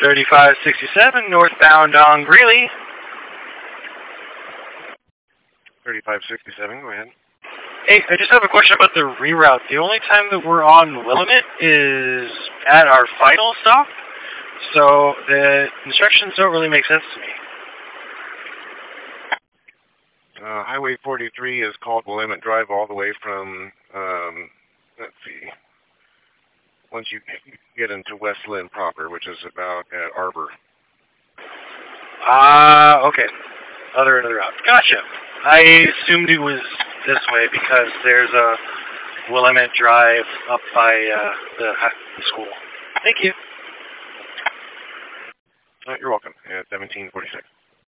3567 northbound on Greeley. 3567, go ahead. Hey, I just have a question about the reroute. The only time that we're on Willamette is at our final stop, so the instructions don't really make sense to me. Highway 43 is called Willamette Drive all the way from, let's see, once you get into West Lynn proper, which is about at Arbor. Okay. Other end of the route. Gotcha. I assumed it was this way because there's a Willamette Drive up by the school. Thank you. You're welcome. At 1746.